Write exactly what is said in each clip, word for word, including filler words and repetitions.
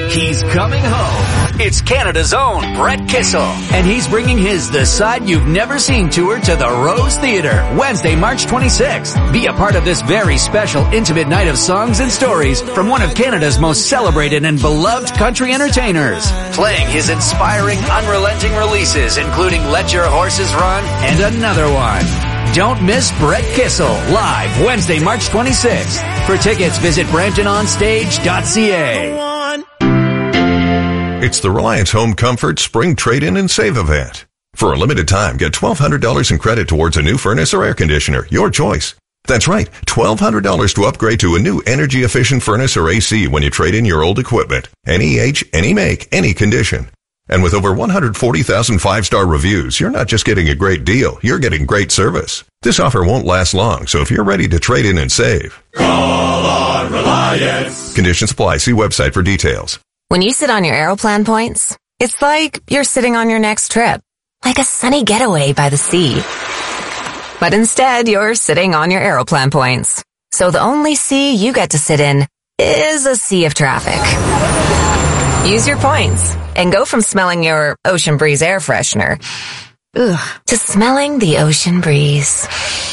He's coming home. It's Canada's own Brett Kissel. And he's bringing his The Side You've Never Seen tour to the Rose Theatre, Wednesday, March twenty-sixth. Be a part of this very special, intimate night of songs and stories from one of Canada's most celebrated and beloved country entertainers. Playing his inspiring, unrelenting releases, including Let Your Horses Run and another one. Don't miss Brett Kissel, live Wednesday, March twenty-sixth. For tickets, visit brampton on stage dot c a. It's the Reliance Home Comfort Spring Trade-In and Save event. For a limited time, get twelve hundred dollars in credit towards a new furnace or air conditioner, your choice. That's right, twelve hundred dollars to upgrade to a new energy-efficient furnace or A C when you trade in your old equipment. Any age, any make, any condition. And with over one hundred forty thousand five-star reviews, you're not just getting a great deal, you're getting great service. This offer won't last long, so if you're ready to trade in and save, call on Reliance. Conditions apply. See website for details. When you sit on your Aeroplan points, it's like you're sitting on your next trip, like a sunny getaway by the sea. But instead, you're sitting on your Aeroplan points. So the only sea you get to sit in is a sea of traffic. Use your points and go from smelling your Ocean Breeze air freshener ugh, to smelling the ocean breeze.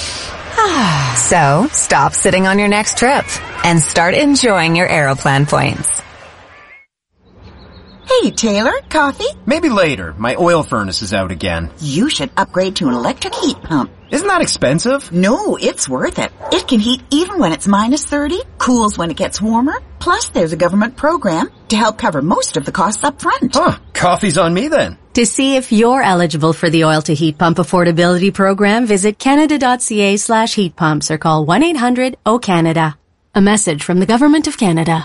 So stop sitting on your next trip and start enjoying your Aeroplan points. Hey, Taylor, coffee? Maybe later. My oil furnace is out again. You should upgrade to an electric heat pump. Isn't that expensive? No, it's worth it. It can heat even when it's minus thirty, cools when it gets warmer. Plus, there's a government program to help cover most of the costs up front. Huh, coffee's on me then. To see if you're eligible for the Oil to Heat Pump Affordability Program, visit canada.ca slash heat pumps or call one eight hundred O Canada. A message from the Government of Canada.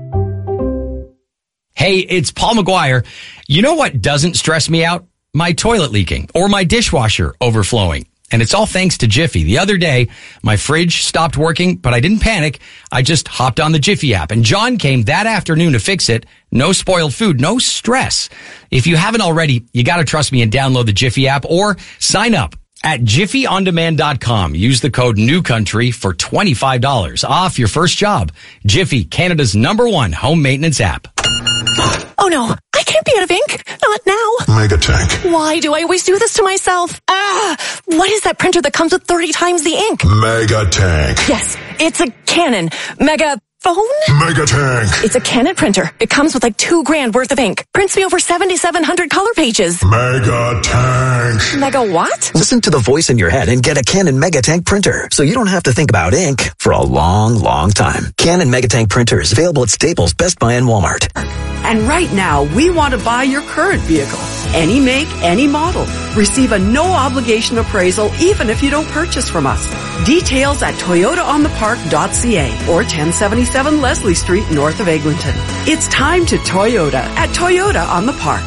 Hey, it's Paul McGuire. You know what doesn't stress me out? My toilet leaking or my dishwasher overflowing. And it's all thanks to Jiffy. The other day, my fridge stopped working, but I didn't panic. I just hopped on the Jiffy app, and John came that afternoon to fix it. No spoiled food, no stress. If you haven't already, you got to trust me and download the Jiffy app or sign up at jiffy on demand dot com. Use the code NEWCOUNTRY for twenty-five dollars off your first job. Jiffy, Canada's number one home maintenance app. Oh no, I can't be out of ink. Not now. Megatank. Why do I always do this to myself? Ah, what is that printer that comes with thirty times the ink? Megatank. Yes, it's a Canon Mega phone? Megatank. It's a Canon printer. It comes with like two grand worth of ink. Prints me over seventy-seven hundred color pages. Megatank. Mega what? Listen to the voice in your head and get a Canon Megatank printer so you don't have to think about ink for a long, long time. Canon Megatank printers available at Staples, Best Buy, and Walmart. And right now, we want to buy your current vehicle. Any make, any model. Receive a no-obligation appraisal even if you don't purchase from us. Details at toyota on the park dot c a or ten seventy-seven Leslie Street, north of Eglinton. It's time to Toyota at Toyota on the Park.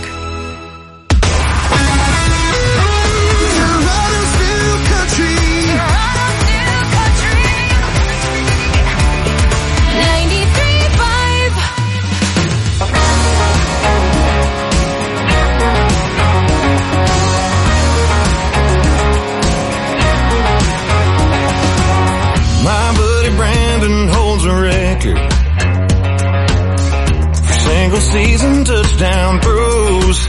Season touchdown throws,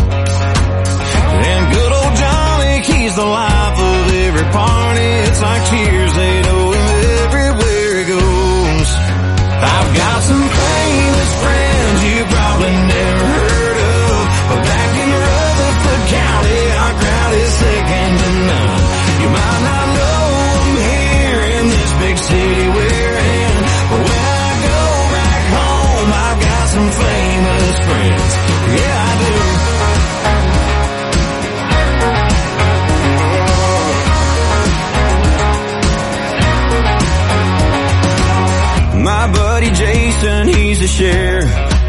and good old Johnny, he's the life of every party. It's like cheers, they know him everywhere he goes. I've got some famous friends you probably never heard of, but back in Rutherford County, our crowd is second to none. You might not know them here in this big city we're in, but when I go back home, I've got some famous friends. Yeah, I do. My buddy Jason, he's a sheriff.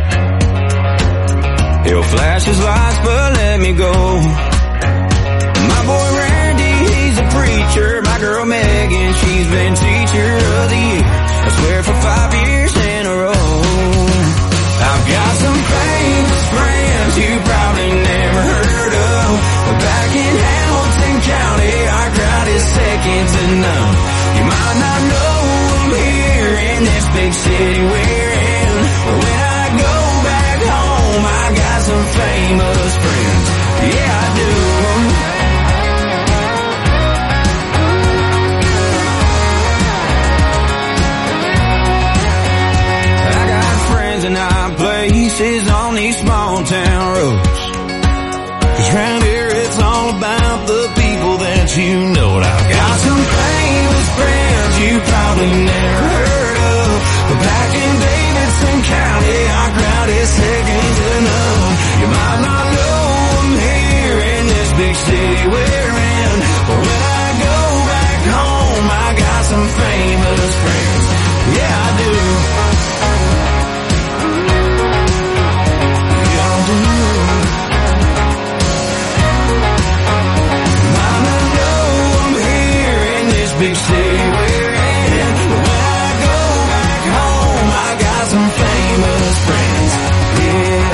He'll flash his lights, but let me go. My boy Randy, he's a preacher. My girl Megan, she's been teacher of the year, I swear, for five years in a row. I've got some famous friends you probably never heard of, but back in Hamilton County, our crowd is second to none. You might not know them here in this big city we're in, but when I go back faces on these small town roads. 'Cause round here it's all about the people that you know. I've got some famous friends you probably never heard of, but back in Davidson County our crowd is second to none. You might not know them here in this big city we're in, but when I go back home I got some famous friends. Yeah, I do. Yeah, I do. Mama know I'm here in this big city we're in, but when I go back home I got some famous friends. Yeah,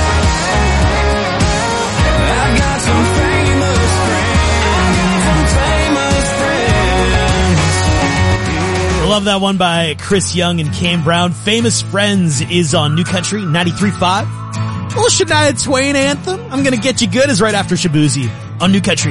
I've got some famous friends, some famous friends. I love that one by Chris Young and Kane Brown. Famous Friends is on New Country ninety-three point five. A little Shania Twain anthem. I'm gonna get you good is right after Shabuzi on New Country.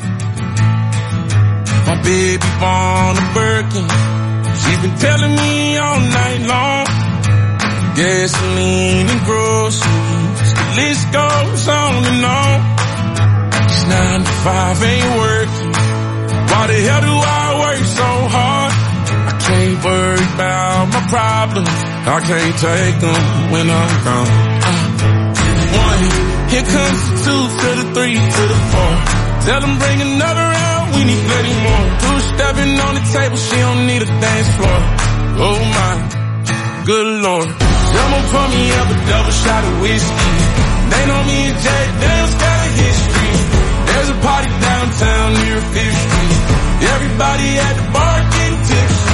My baby born a Birkin. She's been telling me all night long. Gasoline and groceries, the list goes on and on. She's nine to five, ain't working. Why the hell do I work so hard? I can't worry about my problems. I can't take them when I'm gone. Uh, one, here comes the two to the three to the four. Tell them bring another round, we need plenty more. Two stepping on the table, she don't need a dance floor. Oh my, good lord. Someone pour me up a double shot of whiskey. They know me and Jay Dale's got a history. There's a party downtown near Fifth Street. Everybody at the bar getting tipsy.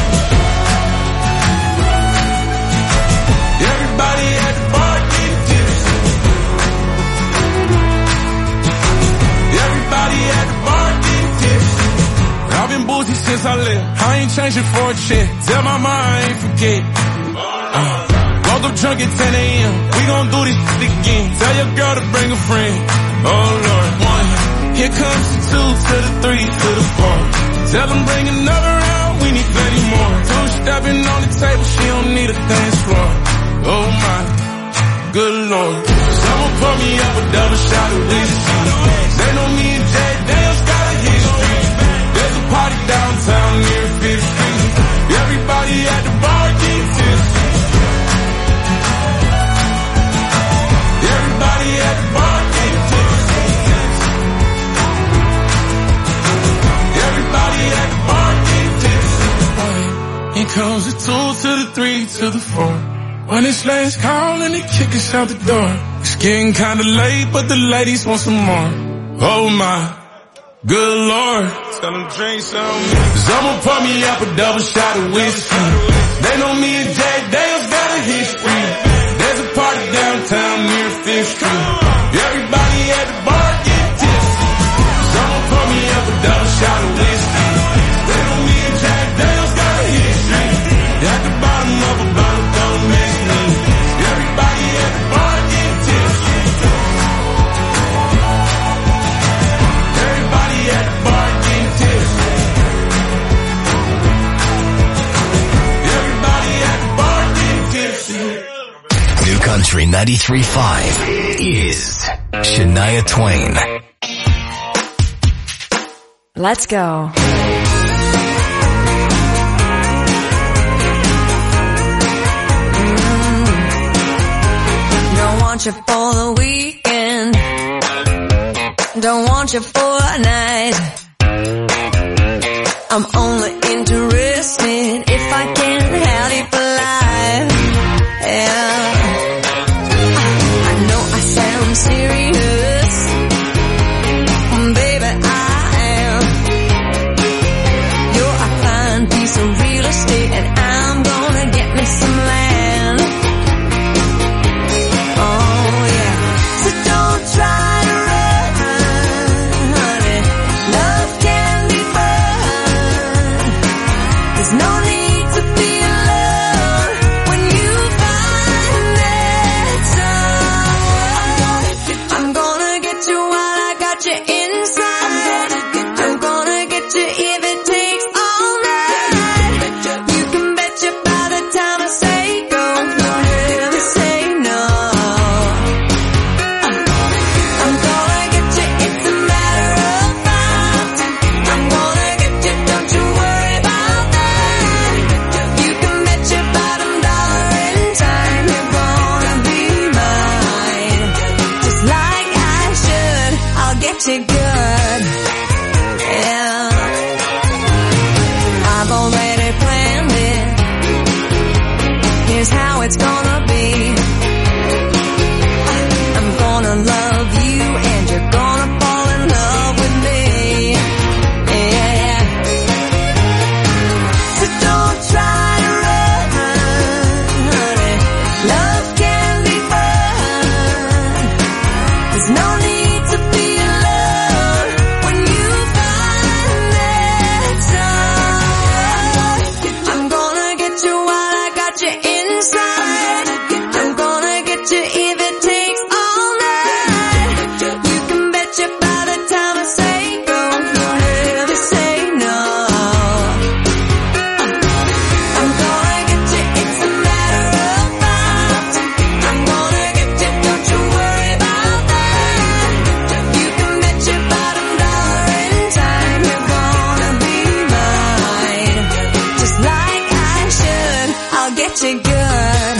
Everybody at the bar getting tipsy. Everybody at the bar getting tipsy. I've been boozy since I left. I ain't changing for a check. Tell my mom I ain't forget. Uh, woke up drunk at ten a.m. We gon' do this again. Tell your girl to bring a friend. Oh Lord. One, here comes the two to the three to the four. Tell them bring another round, we need plenty more. Two stepping on the table, she don't need a dance floor. Oh my, good lord. Someone pour me up a double shot of whiskey. They know me and Jay Dale's got a history. There's a party downtown near Fifth Street. Everybody at the bar getting tipsy. Everybody at the bar getting tipsy. Everybody at the bar getting tipsy. Here comes the two to the three to the four. When it's last call and they kick us out the door. It's getting kinda late, but the ladies want some more. Oh my, good lord. Tell them drink some. Someone pour me up a double shot of whiskey. They know me and Jay Dale's got a history. There's a party downtown near Fifth Street. Everybody at the bar get tipsy. Someone pour me up a double shot of whiskey. They know me and Jay Dale's got a history. At the bottom of a bottle, don't mess me. Everybody at the bar get tipsy. Everybody at the bar get tipsy. Everybody at the bar get tipsy. New Country ninety-three point five is Shania Twain. Let's go. Don't want you for the weekend. Don't want you for a night. I'm only interested if I can have you for life. Yeah. I know I sound serious. Baby, I am. You're a fine piece of real estate and I'm gonna get me some land. Oh yeah. So don't try to run, honey. Love can be fun. I'll get you good.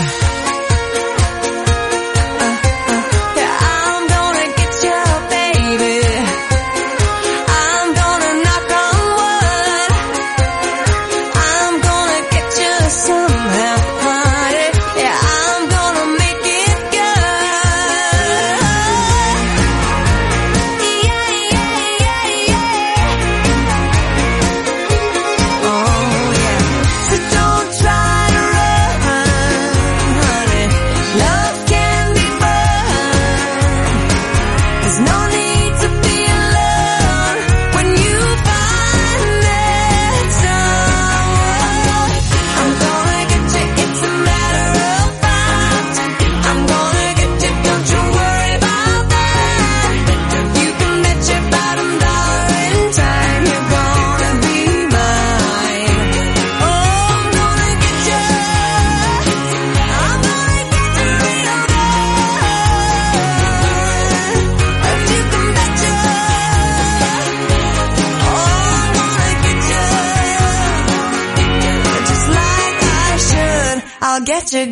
I'll get you good.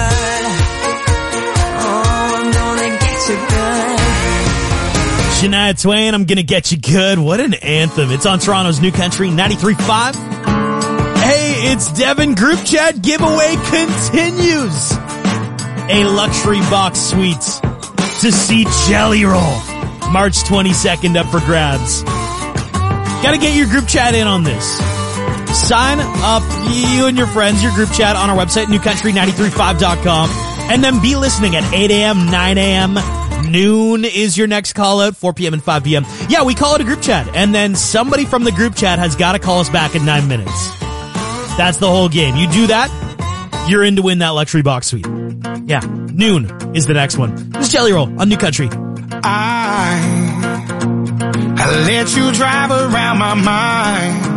Oh, I'm gonna get you good. Shania Twain, I'm gonna get you good. What an anthem. It's on Toronto's New Country ninety-three point five. Hey, it's Devin Group Chat giveaway continues. A luxury box suite to see Jelly Roll. March twenty-second up for grabs. Gotta get your group chat in on this. Sign up, you and your friends, your group chat on our website, new country nine three five dot com. And then be listening at eight a.m., nine a.m., noon is your next call out, four p.m. and five p.m. Yeah, we call it a group chat. And then somebody from the group chat has got to call us back in nine minutes. That's the whole game. You do that, you're in to win that luxury box suite. Yeah, noon is the next one. This is Jelly Roll on New Country. I, I let you drive around my mind.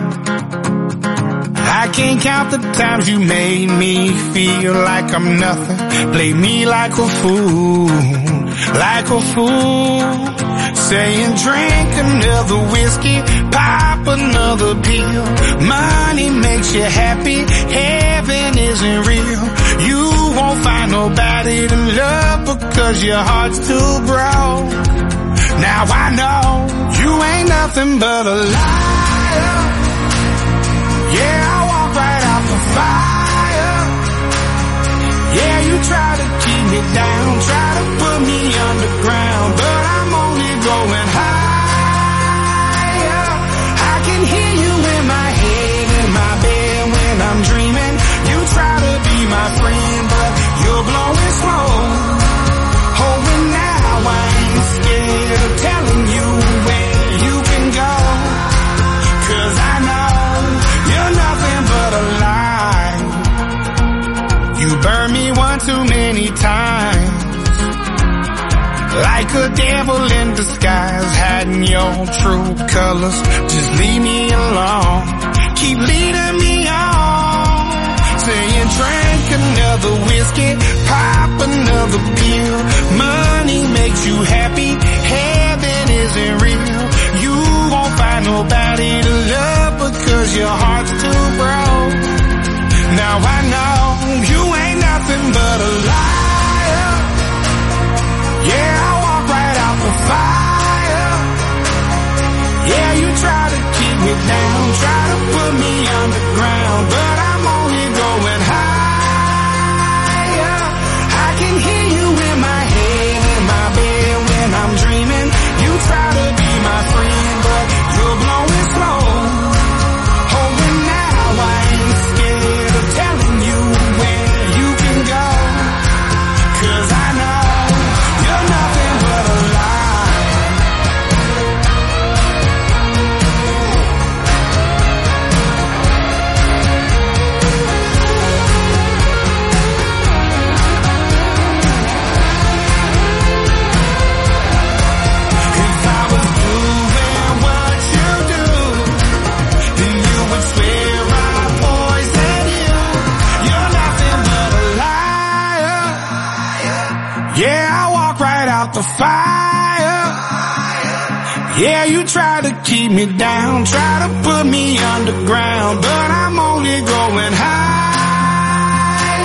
I can't count the times you made me feel like I'm nothing. Play me like a fool, like a fool. Saying drink another whiskey, pop another pill. Money makes you happy, heaven isn't real. You won't find nobody to love because your heart's too broke. Now I know you ain't nothing but a liar. Yeah, I walk right out the fire. Yeah, you try to keep me down, try to put me underground, but I'm only going higher. I can hear you in my head, in my bed when I'm dreaming. You try to be my friend, but you're blowing smoke. Oh, and now I ain't scared of telling you where you can go, 'cause I know you're nothing but a lie. You burned me one too many times, like a devil in disguise, hiding your true colors. Just leave me alone, keep leading me on. Saying drink another whiskey, pop another pill. Money makes you happy, heaven isn't real. You won't find nobody to love because your heart's too broke. Now I know you ain't nothing but a liar. Yeah, I walk right out the fire. Yeah, you try to keep me down, try to put me underground, but I'm only going higher. I can hear you in my head, in my bed when I'm dreaming. You try to be my friend, but you're blowing slow. Oh, and now I ain't scared of telling you where you can go, 'cause I know you're nothing but a lie. The fire. Yeah, you try to keep me down, try to put me underground, but I'm only going higher.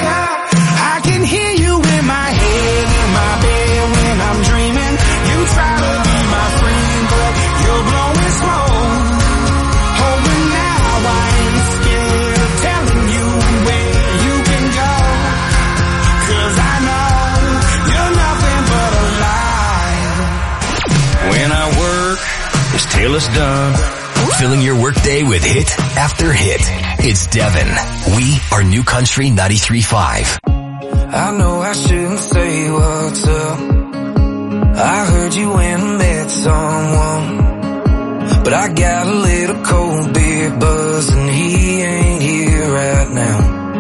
it's done. Filling your workday with hit after hit. It's Devin. We are New Country ninety-three point five. I know I shouldn't say what's up. I heard you went and met someone, but I got a little cold beer buzz and he ain't here right now.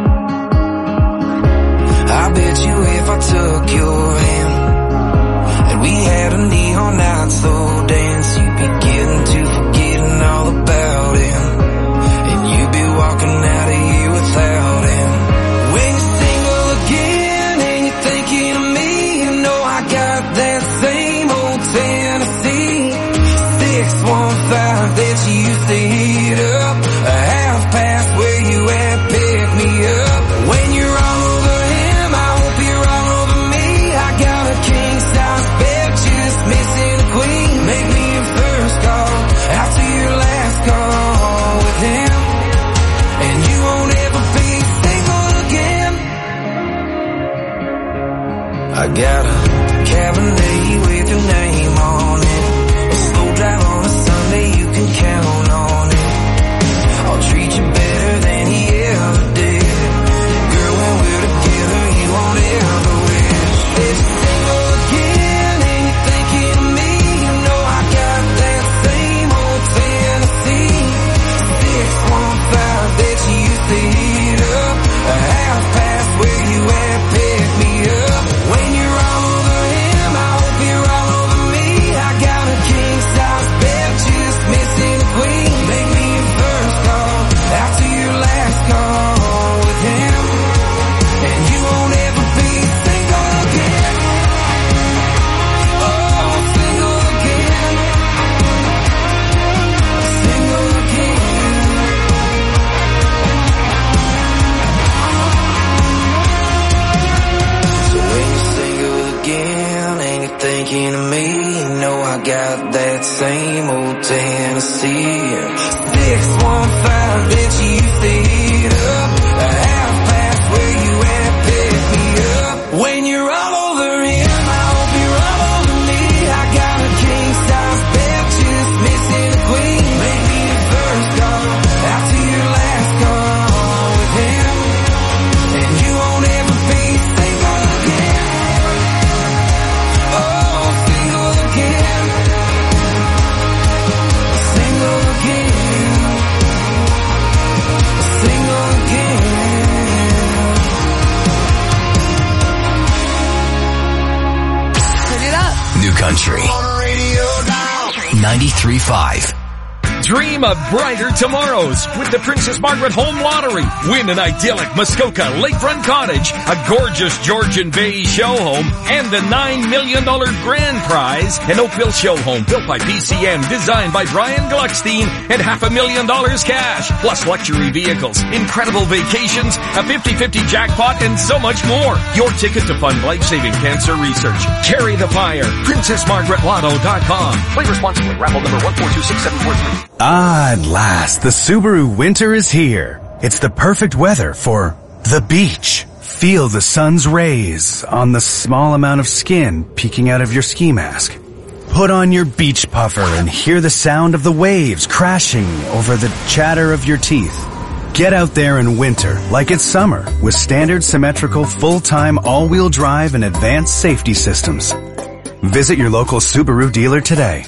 I bet you if I took your hand and we had a neon night slow dance, you'd be getting to forgetting all about him, and you'd be walking out of here without him. When you're single again and you're thinking of me, you know I got that same old Tennessee six one five that you used to heat up, a half past where you at, pick me up. When you're all over him, I hope you're all over me. I got a king size bed, just missing a queen. Make me your first call after your last call with him, and you won't ever be single again. I got a Cabernet with your name on it, a slow drive on a Sunday, you can count on it. I'll treat you better than he ever did. Girl, when we're together, you won't ever wish. If you're single again and you're thinking of me, you know I got that same old Tennessee six one five that you used to heat up, a half past where you at, pick me up. When you're all over him, I hope you're all over me. I got a king size bed, just missing a queen. Make me your first call after your last call with him, and you won't ever be single again. Oh, single again. Single again. So when you're single again and you're thinking of me, you know I got that same old Tennessee six one five that you used to heat up, a half past where you at, pick me up. When you're all over him, I hope you're all over me. I got a king size bed, just missing a queen. Make me your first call after your last call with him, and you won't ever be single again. Oh, single again. Single again. Single again. Turn it up. New Country ninety-three point five. Dream of brighter tomorrows with the Princess Margaret Home Lottery. Win an idyllic Muskoka lakefront cottage, a gorgeous Georgian Bay show home, and the nine million dollars grand prize, an Oakville show home built by P C M, designed by Brian Gluckstein, and half a million dollars cash, plus luxury vehicles, incredible vacations, a fifty-fifty jackpot, and so much more. Your ticket to fund life-saving cancer research. Carry the fire. princess margaret lotto dot com. Play responsibly. Raffle number one four two six seven four three. Ah, at last, the Subaru winter is here. It's the perfect weather for the beach. Feel the sun's rays on the small amount of skin peeking out of your ski mask. Put on your beach puffer and hear the sound of the waves crashing over the chatter of your teeth. Get out there in winter like it's summer with standard symmetrical full-time all-wheel drive and advanced safety systems. Visit your local Subaru dealer today.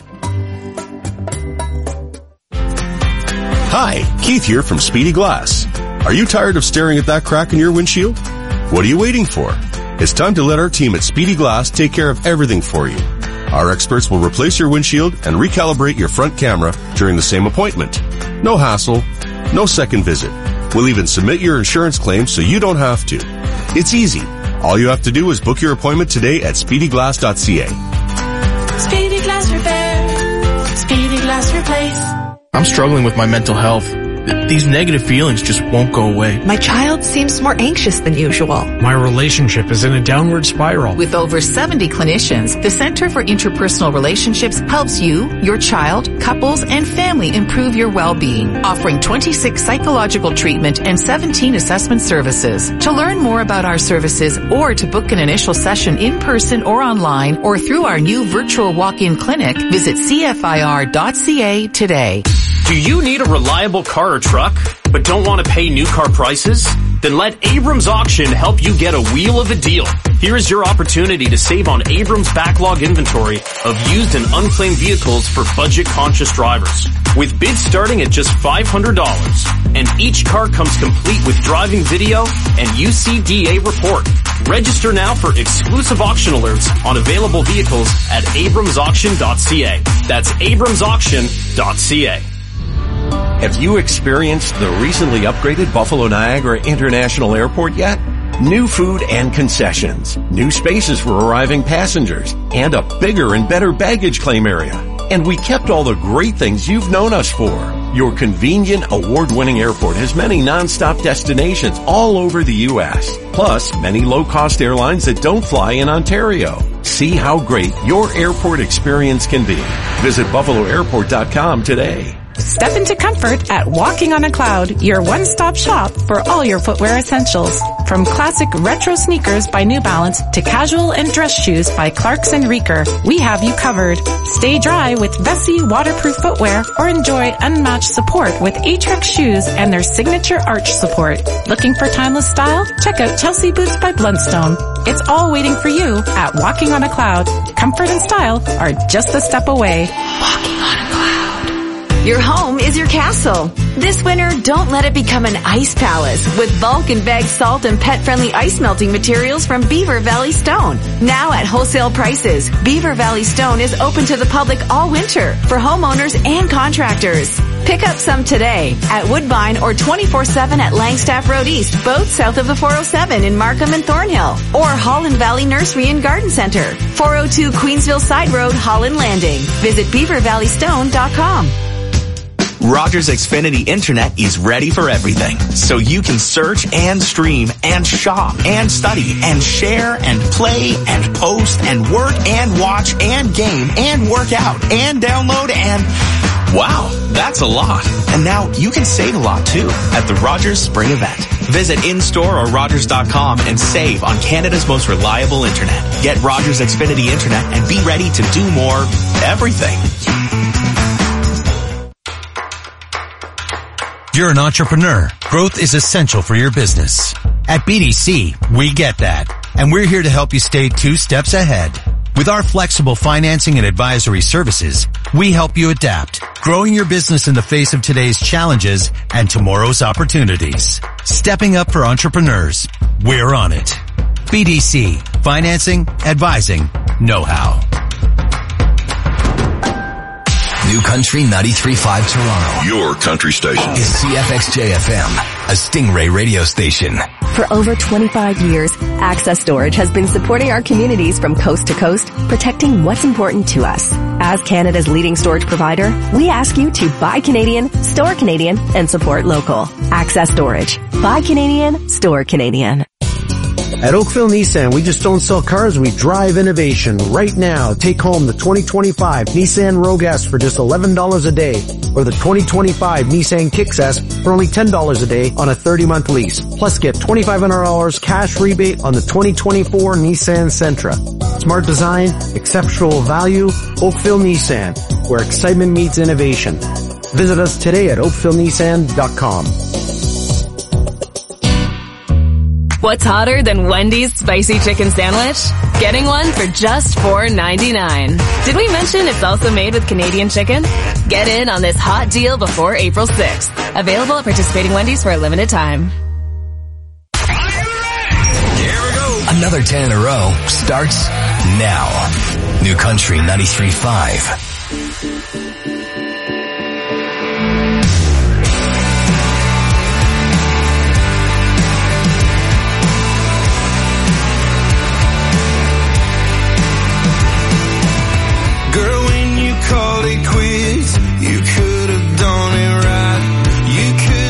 Hi, Keith here from Speedy Glass. Are you tired of staring at that crack in your windshield? What are you waiting for? It's time to let our team at Speedy Glass take care of everything for you. Our experts will replace your windshield and recalibrate your front camera during the same appointment. No hassle, no second visit. We'll even submit your insurance claim so you don't have to. It's easy. All you have to do is book your appointment today at speedy glass dot c a. Speedy Glass Repair. Speedy Glass Replace. I'm struggling with my mental health. th- these negative feelings just won't go away. My child seems more anxious than usual. My relationship is in a downward spiral. With over seventy clinicians, the Center for Interpersonal Relationships helps you, your child, couples, and family improve your well-being, offering twenty-six psychological treatment and seventeen assessment services. To learn more about our services or to book an initial session in person or online or through our new virtual walk-in clinic, visit C F I R dot C A today. Do you need a reliable car or truck, but don't want to pay new car prices? Then let Abrams Auction help you get a wheel of a deal. Here is your opportunity to save on Abrams' backlog inventory of used and unclaimed vehicles for budget-conscious drivers. With bids starting at just five hundred dollars, and each car comes complete with driving video and U C D A report. Register now for exclusive auction alerts on available vehicles at abrams auction dot C A. That's abrams auction dot C A. Have you experienced the recently upgraded Buffalo Niagara International Airport yet? New food and concessions, new spaces for arriving passengers, and a bigger and better baggage claim area. And we kept all the great things you've known us for. Your convenient, award-winning airport has many non-stop destinations all over the U S, plus many low-cost airlines that don't fly in Ontario. See how great your airport experience can be. Visit buffalo airport dot com today. Step into comfort at Walking on a Cloud, your one-stop shop for all your footwear essentials. From classic retro sneakers by New Balance to casual and dress shoes by Clarks and Reeker, we have you covered. Stay dry with Vessi waterproof footwear or enjoy unmatched support with Atrax shoes and their signature arch support. Looking for timeless style? Check out Chelsea Boots by Blundstone. It's all waiting for you at Walking on a Cloud. Comfort and style are just a step away. Walking on a Cloud. Your home is your castle. This winter, don't let it become an ice palace with bulk and bag salt and pet-friendly ice melting materials from Beaver Valley Stone. Now at wholesale prices, Beaver Valley Stone is open to the public all winter for homeowners and contractors. Pick up some today at Woodbine or twenty-four seven at Langstaff Road East, both south of the four oh seven in Markham and Thornhill, or Holland Valley Nursery and Garden Center, four oh two Queensville Side Road, Holland Landing. Visit beaver valley stone dot com. Rogers Xfinity Internet is ready for everything, so you can search and stream and shop and study and share and play and post and work and watch and game and work out and download and... Wow, that's a lot. And now you can save a lot too at the Rogers Spring Event. Visit in-store or rogers dot com and save on Canada's most reliable internet. Get Rogers Xfinity Internet and be ready to do more everything. You're an entrepreneur. Growth is essential for your business. At B D C, we get that. And we're here to help you stay two steps ahead. With our flexible financing and advisory services, we help you adapt, growing your business in the face of today's challenges and tomorrow's opportunities. Stepping up for entrepreneurs. We're on it. B D C. Financing, advising, know-how. New Country ninety-three point five Toronto. Your country station. Is C F X J F M, a Stingray radio station. For over twenty-five years, Access Storage has been supporting our communities from coast to coast, protecting what's important to us. As Canada's leading storage provider, we ask you to buy Canadian, store Canadian, and support local. Access Storage. Buy Canadian, store Canadian. At Oakville Nissan, we just don't sell cars, we drive innovation. Right now, take home the twenty twenty-five Nissan Rogue S for just eleven dollars a day, or the twenty twenty-five Nissan Kicks S for only ten dollars a day on a thirty-month lease. Plus, get twenty-five hundred dollars cash rebate on the twenty twenty-four Nissan Sentra. Smart design, exceptional value, Oakville Nissan, where excitement meets innovation. Visit us today at oakville nissan dot com. What's hotter than Wendy's spicy chicken sandwich? Getting one for just four ninety-nine. Did we mention it's also made with Canadian chicken? Get in on this hot deal before April sixth. Available at participating Wendy's for a limited time. Another ten in a row starts now. New Country ninety-three point five. Called it quits. You could have done it right. You could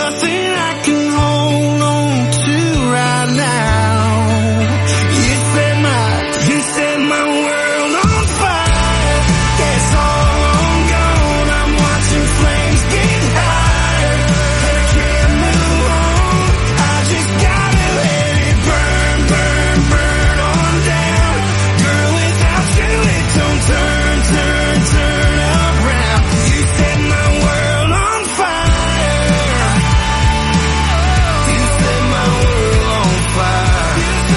nothing I can hold on to right now. You set my, you set my world on fire. It's all gone. I'm watching flames get higher. I can't move on. I just gotta let it burn, burn, burn on down. Girl, without you it don't turn, turn, turn around. You set my world on fire. You set my world on fire.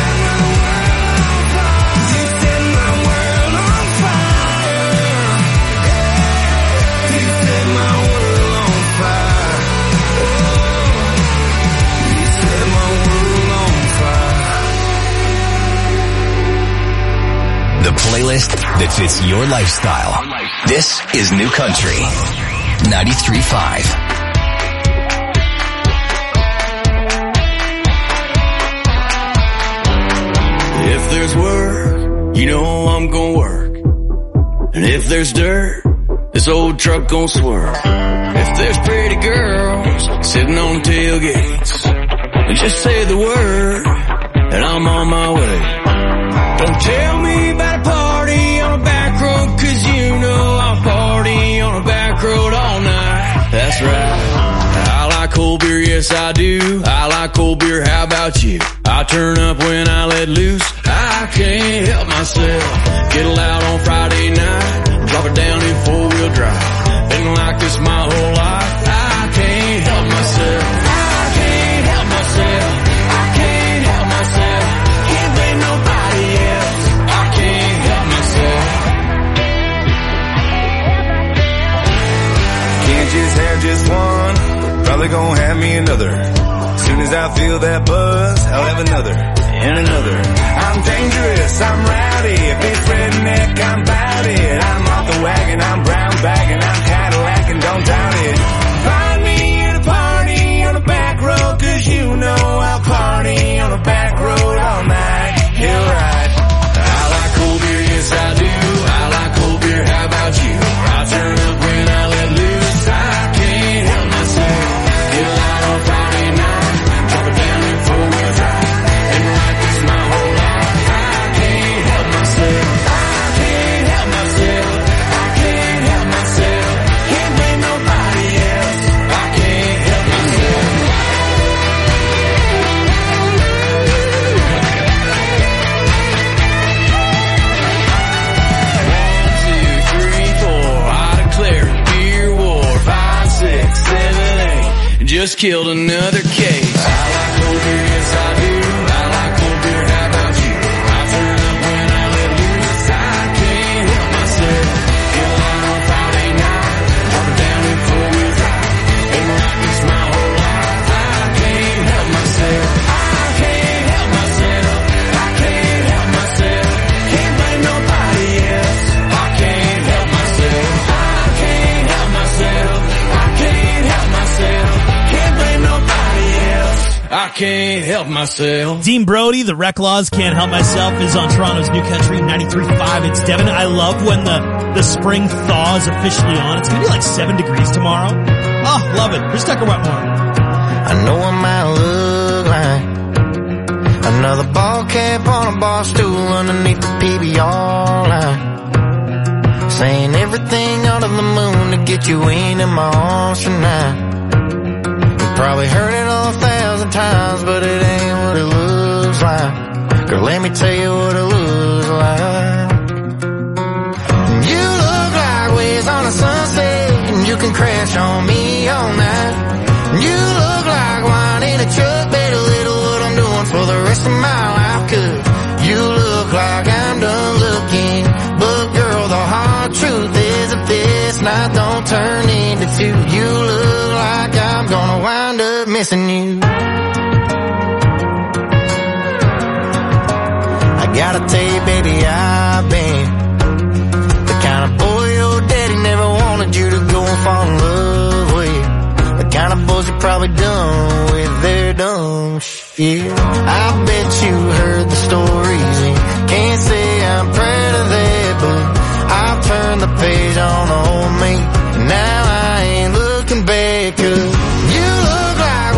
You set my world on fire. You set my world on fire. You set my world on fire. The playlist that fits your lifestyle. This is New Country ninety-three point five. If there's work, you know I'm gonna work. And if there's dirt, this old truck gon' swerve. If there's pretty girls sitting on tailgates, then just say the word, and I'm on my way. Don't tell me about a party on a back road, cause you know I'll party on a back road all night. That's right. I like cold beer, yes I do. I like cold beer, how about you? I turn up when I let loose. I can't help myself. Get loud on Friday night, drop it down in four-wheel drive. Been like this my whole life. I can't help myself. I can't help myself. I can't help myself. Can't blame nobody else. I can't help myself. Can't just have just one. Probably gonna have me another. Soon as I feel that buzz, I'll have another and another. I'm dangerous, I'm rowdy. If it's redneck, I'm bout it. I'm off the wagon, I'm brown bagging, I'm Cadillac and don't doubt it. Find me at a party on a back road, cause you know I'll party on a back road all night. You're right. I like cold beer, yes I do. I like cold beer, how about you? I turn up when I let loose. I can't help myself. Get loud on Friday night, drop it down in four-wheel drive. Been like this my whole life. I can't help myself. I can't help myself. I can't help myself. Can't blame nobody else. I can't help myself. One, two, three, four. I declare beer war. Five, six, seven, eight. Just killed another case. I like cold beer, yes I do. I like cold beer, how about you? I turn up when I let loose. I can't help myself. Get loud on Friday night, drop it down in four-wheel drive. Been like this my whole life. I can't help myself. I can't help myself. I can't help myself. Can't blame nobody else. I can't help myself. I can't help myself. I can't help myself. Can't blame nobody else. I can't help myself. Dean Brody, The Rec Laws, Can't Help Myself, is on Toronto's New Country ninety-three point five. It's Devin. I love when the, the spring thaw is officially on. It's going to be like seven degrees tomorrow. Oh, love it. Chris Tucker Wetmore. I know I might look like another ball cap on a bar stool underneath the P B R line, saying everything under the moon to get you into my arms tonight. You probably heard it a thousand times, but it ain't what it looks like. Girl, let me tell you what it looks like. You look like waves on a sunset, and you can crash on me all night. You look like wine in a truck, better little what I'm doing for the rest of my life. Cause you look like I'm done looking, but girl, the hard truth is if this night don't turn into two, you look like I'm gonna wind up missing you. I gotta tell you, baby, I've been the kind of boy your daddy never wanted you to go and fall in love with. The kind of boys you probably done with their dumb shit. I bet you heard the stories and can't say I'm proud of that, but I've turned the page on old me, and now I ain't looking back. Cause you look like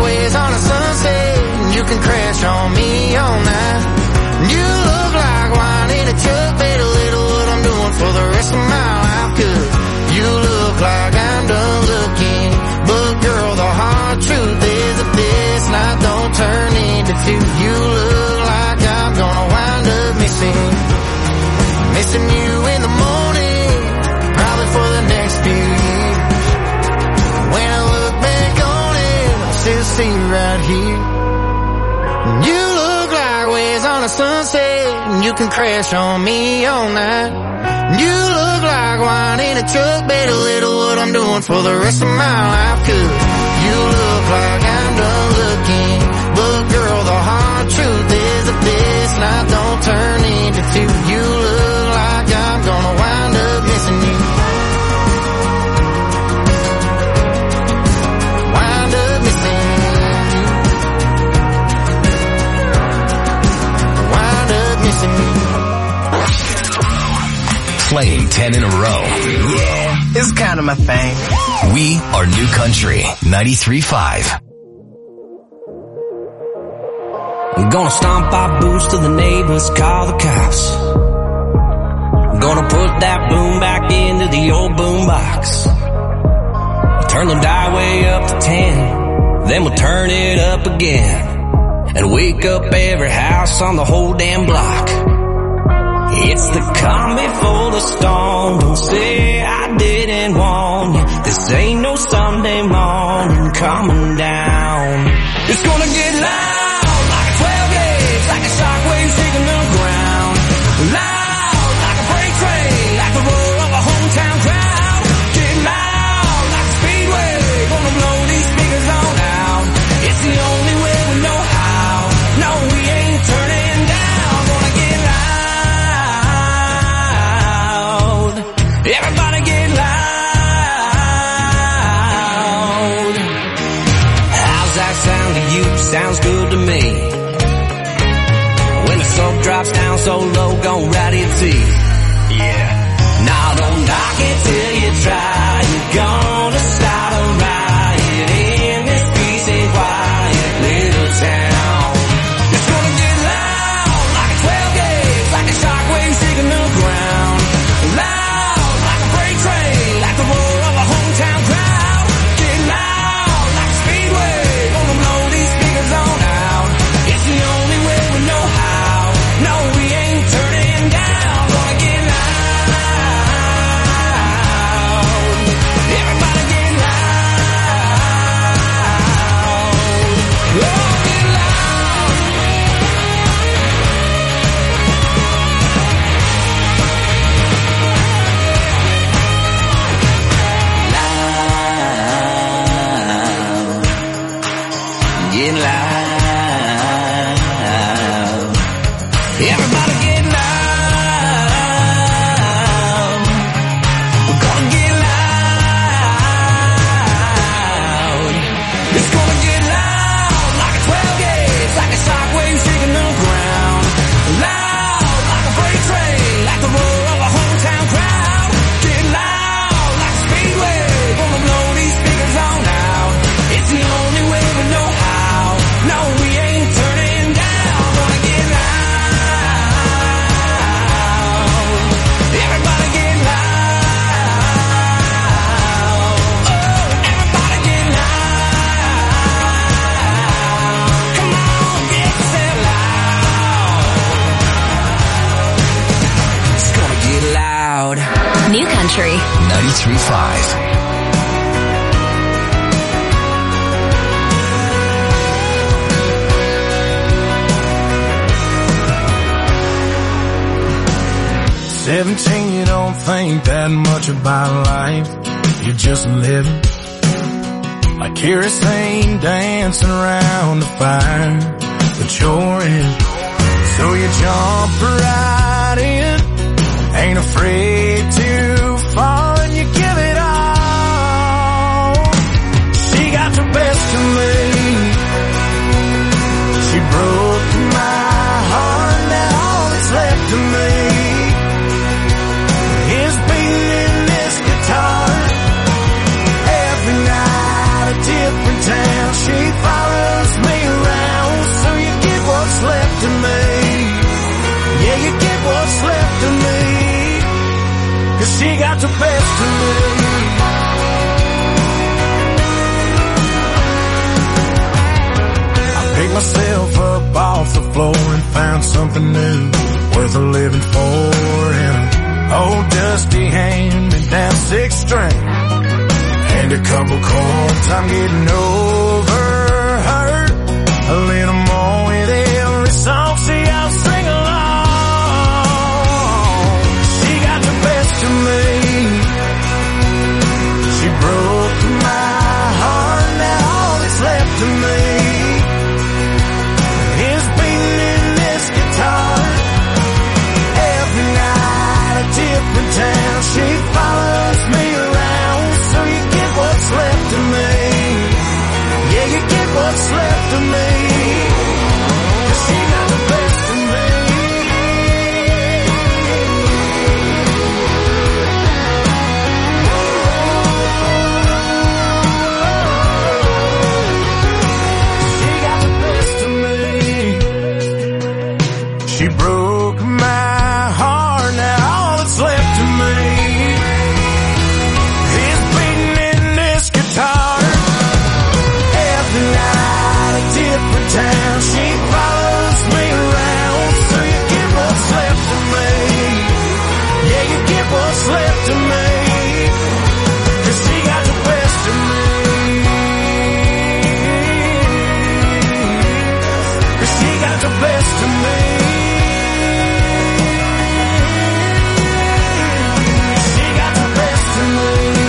too. You look like I'm gonna wind up missing, missing you in the morning, probably for the next few years. When I look back on it, I still see you right here. You look like waves on a sunset, and you can crash on me all night. You look like wine in a truck, bet a little what I'm doing for the rest of my life. Cause you look like I'm done looking, but girl, the hard truth is that this night don't turn into two. You look like I'm gonna wind up missing you, wind up missing you, wind up missing you. Playing ten in a row. Yeah, it's kind of my thing. We are New Country ninety-three point five. I'm gonna stomp our boots to the neighbors, call the cops. I'm gonna put that boom back into the old boom box. Turn the dial way up to ten, then we'll turn it up again, and wake up every house on the whole damn block. It's the calm before the storm. Don't say I didn't warn you. This ain't no Sunday morning coming down. It's gonna get loud like a twelve gauge, like a shockwave shaking the ground. Loud like a freight train, like the roar of a hometown crowd. Get loud like a speedway, gonna blow these speakers on out. It's the only way we know how. No, we ain't turning down. Gonna get loud. Everybody get loud. How's that sound to you? Sounds good to me. When the sun drops down so low, gon' ride it to you. Yeah. Now don't knock it till you try. You're gonna start a riot in this peace and quiet little town. It's gonna get loud like a twelve gauge, like a shockwave shaking the ground. Loud like a freight train, like the roar of a hometown crowd. Get loud like a speedway, gonna blow these speakers on out. It's the only way we know how. No, we ain't turning down. Gonna get loud. Everybody get loud. Oh, get loud. Get loud. Everybody get loud. We're gonna get loud. It's gonna get loud like a twelve gauge, like a shockwave shaking the ground. Loud like a freight train, like the roar of a hometown crowd. Get loud like a speedway, gonna blow these speakers on out. It's the only way we know how. No, we ain't turning down. Gonna get loud. Everybody get loud. Oh, everybody get loud. Come on, get yourself loud. It's gonna get loud. New Country ninety-three point five. Seventeen, you don't think that much about life. You're just living like kerosene dancing around the fire, but you're in. So you jump right in, ain't afraid to fall, and you give it all. She got the best of me. She broke my heart, now all that's left of me is beating this guitar. Every night a different town, she follows me around. So you get what's left of me. Yeah, you get what's left of me, 'cause she got the best of me. I pick myself up found something new, worth a living for. And old dusty hand me down six string, and a couple chords I'm getting over her. A little more with every song, see I'll sing along. She got the best of me, she broke my heart, now all that's left of me is beating in this guitar. Every night a different town, she follows me around, so you get what's left of me. Yeah, you get what's left of me, 'cause she got the best of me. She got the best of me. She broke my heart, now all that's left of me is beating in this guitar. Every night a different town, she follows me around, so you get what's left of me. Yeah, you get what's left of me, 'cause she got the best of me. 'Cause she got the best of me. She got the best of me.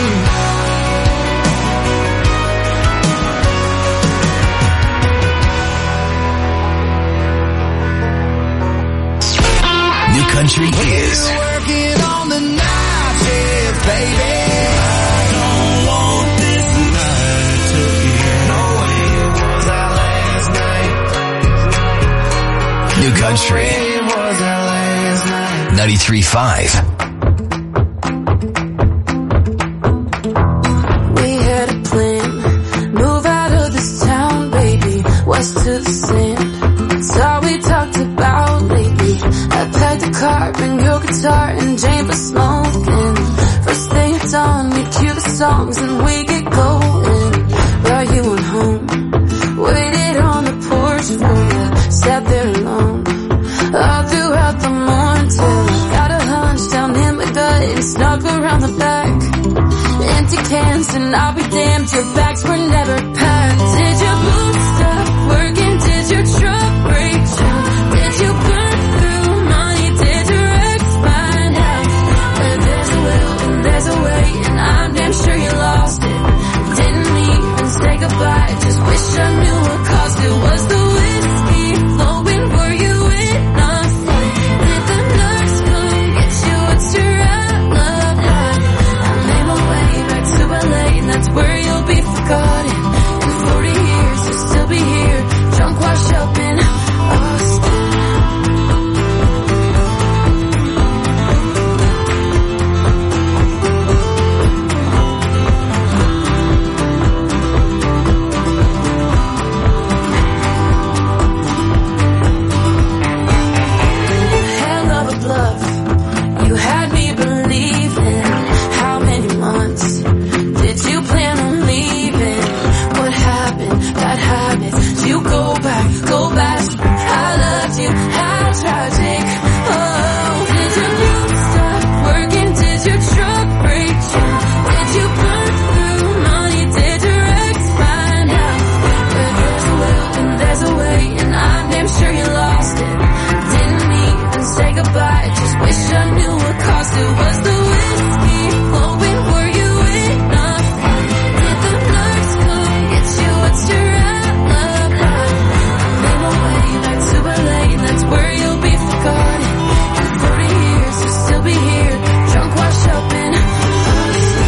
New Country is Working on the night shift, baby. I don't want this night to end the way it was our last night. New Country It was our last night. ninety-three point five. We had a plan, move out of this town, baby, west to the sand. It's all we talked about lately. I packed a car, bring your guitar, and Jane for smoking. First thing it's on, we cue the songs and we get going. Brought you on home, waited on the porch for you, sat there alone all throughout the morning till I got a hunch down in my gut and snuck around the back. Empty cans and I'll be damned, your bags were never packed. Did your boots stop working? Did your truck break down? Did you burn through money? Did your ex find out? But there's a will and there's a way, and I'm damn sure you lost it. Didn't even say goodbye, just wish I knew what caused it. Was the whiskey flowing? Were you enough? Did the nurse come get you? What's your alibi? I made my way back to L A, and that's where you'll be forgotten. In forty years you'll still be here, drunk, washed up in Austin. Hell of a bluff, you had me believing. How many months did you plan on leaving? What happened? Bad habits. You go back, go back. I loved you, how tragic. Oh, did your boots stop working? Did your truck break down? Did you burn through money? Did your ex find out? But there's a will and there's a way, and I'm damn sure you lost it. Didn't even say goodbye, just wish I knew what caused it. Was the whiskey flowing? Were you enough? Did the nurse come get you? What's your alibi? I made my way back to L A, and that's where you'll be forgotten. In forty years you'll still be here, drunk, washed up in Austin.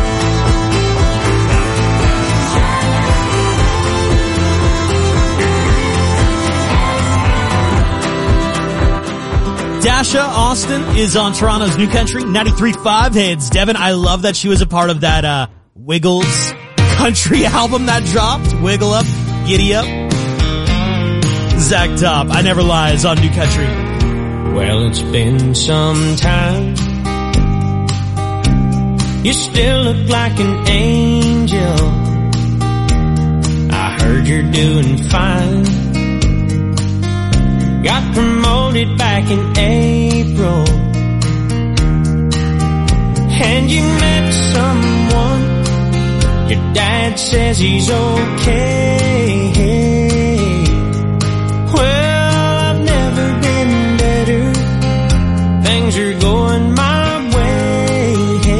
Dasha Austin is on Toronto's New Country ninety-three point five. Hey, it's Devin. I love that she was a part of that uh Wiggles country album that dropped. Wiggle Up, Giddy Up. Zach Top, I Never Lie is on New Country. Well, it's been some time. You still look like an angel. I heard you're doing fine. got promoted back in April. And you met someone, your dad says he's okay. Well, I've never been better, things are going my way.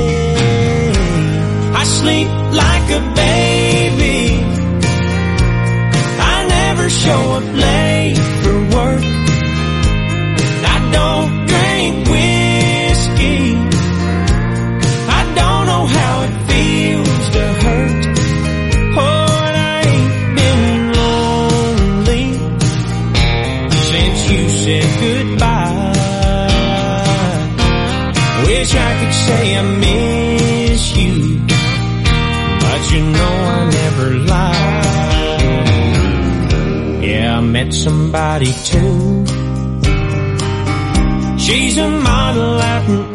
I sleep like a baby, I never show up late for work, I don't drink whiskey, I don't know how it feels to hurt. Oh, and I ain't been lonely since you said goodbye. Wish I could say I miss you, but you know I never lie. Yeah, I met somebody too. She's a model out in